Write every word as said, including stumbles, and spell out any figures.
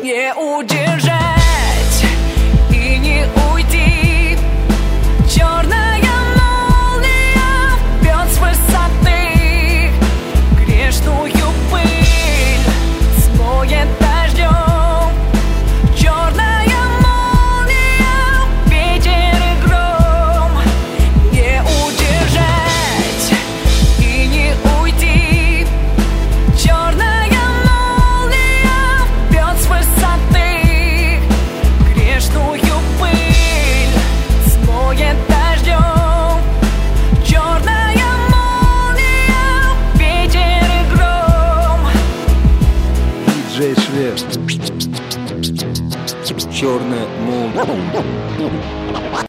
Не удержать и не уйти. Черная молния бьет с высоты, грешную пыль смоет дождем. Черная молния, ветер и гром. Не удержать и не уйти. Черная молния бьет с высоты, грешную пыль смоет дождем. Черная молния, ветер и гром. Диджей Швед. Черная молния.